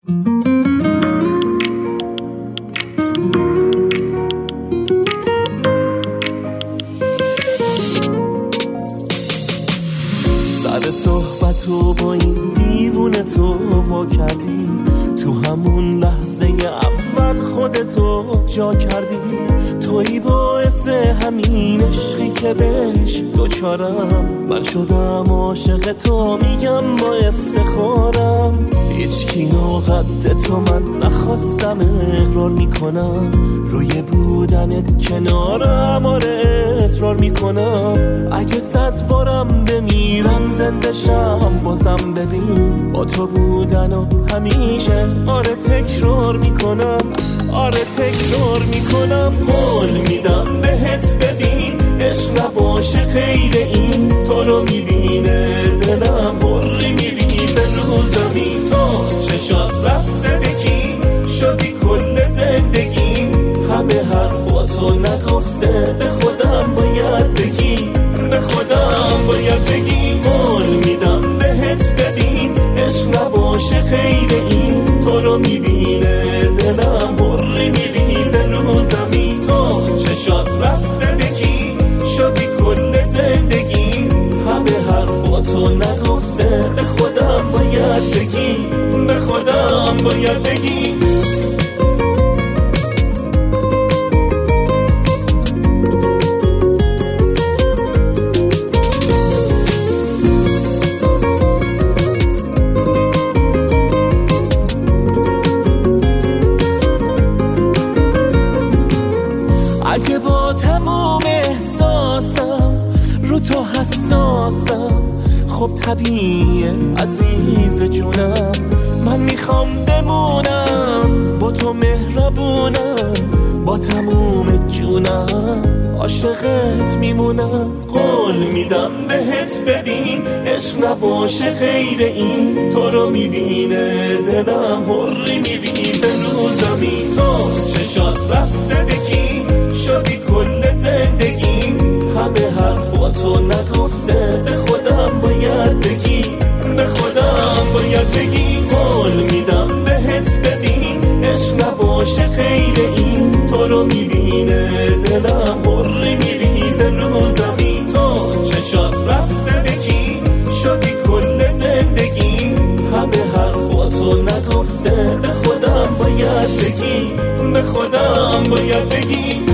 سر صحبتو با این دیوونه تو وا کردی، تو همون لحظه اول خودتو جا کردی. تویی باعث همین عشقی که بهش دوچارم، من شدم عاشق تو، میگم با افتخارم. هیچکی و قد تو من نخواستم، اقرار میکنم روی بودنت کنارم، آره اصرار میکنم. اگه 100 بارم بمیرم زنده شم بازم ببین با تو بودن و همیشه آره تکرار میکنم، آره تکرار میکنم. قول میدم بهت ببین عشق نباشه غیر این، تو رو میبینه دلم حری میریزه رو زمین. تا چشات رفته بگی شدی کل زندگی، همه حرفاتو نگفته به خودم باید بگی، به خودم باید بگی. قول میدم بهت ببین عشق نباشه غیر این، تو رو میبینه دلم حری میریزه رو زمین. تا چشات رفته بگی شدی کل زندگی، همه حرفاتو نگفته به خودم باید بگی، به خودم باید بگی. اگه با تمام احساسم رو تو حساسم، خب طبیعیه عزیز جونم، من میخوام بمونم با تو مهربونم، با تموم جونم عاشقت میمونم. قول میدم بهت ببین عشق نباشه غیر این، تو رو میبینه دلم حری میریزه رو زمین. تا چشات رفته بگی شدی کل زندگی، همه حرفاتو نگفته به خودم باید بگی، به خودم باید بگی. قول میدم بهت ببین عشق نباشه غیر این، تو رو میبینه دلم حری میریزه رو زمین. تا چشات رفته بگی شدی کل زندگی، همه حرفاتو نگفته به خودم باید بگی، به خودم باید بگی.